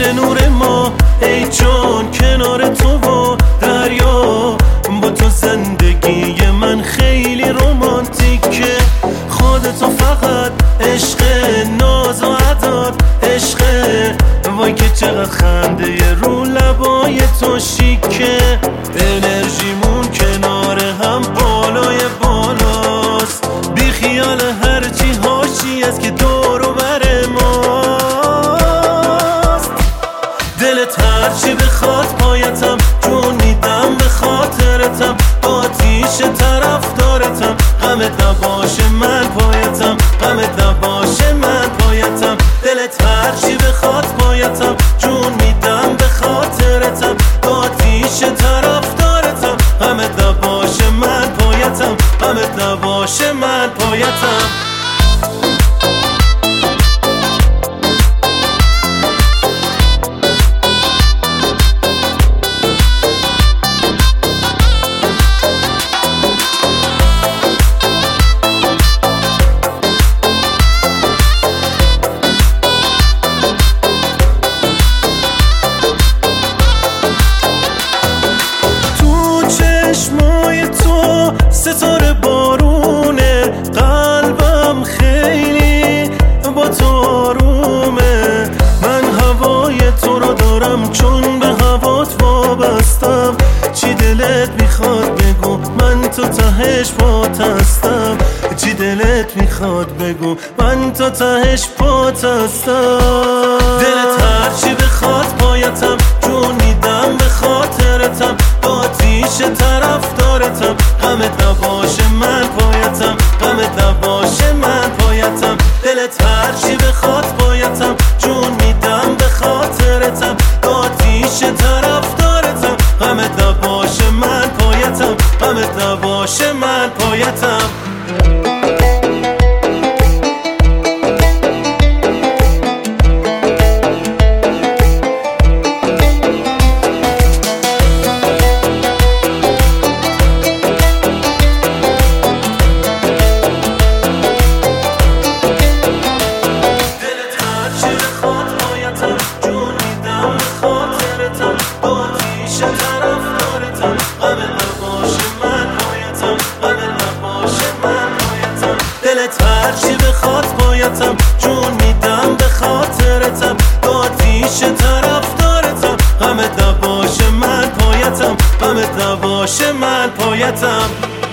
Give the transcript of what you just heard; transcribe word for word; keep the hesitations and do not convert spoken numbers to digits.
به نور ما ای جان کنار تو و دریا. با تو زندگی من خیلی رومانتیکه، خودتو فقط عشق، ناز و عداد عشق. وای که چقدر خنده رو لبای تو شیکه، انرژیمون کنار هم بالای بالاست، بی خیال هرچی هاشی است که دور و بر ماست. دلت هرچی بخواد پایتم، جون میدم به خاطرتم، آتیش طرف دارتم، غمت نباشه من پایتم، غمت نباشه من پایتم. دلت هرچی بخواد پایتم، جون میدم به خاطرتم، آتیش طرف دارتم، غمت نباشه من پایتم، غمت نباشه من پایتم. ستاره بارونه، قلبم خیلی با تو آرومه. من هوای تو رو دارم چون به هوات وابستم، چی دلت میخواد بگو من تو تهش پات هستم، چی دلت میخواد بگو من تو تهش پات هستم. دلت هرچی بخواد پایتم، جون میدم به خاطرتم، آتیش طرف دارتم، غمت نباشه من پایتم، غمت نباشه من پایتم. دلت هرچی بخواد پایتم، جون میدم به خاطرتم، آتیش طرف دارتم، غمت نباشه من پایتم، غمت نباشه من پایتم. دلت هرچی بخواد پایتم، جون میدم به خاطرتم، آتیش طرف دارتم، غمت نباشه من پایتم، غمت نباشه من پایتم.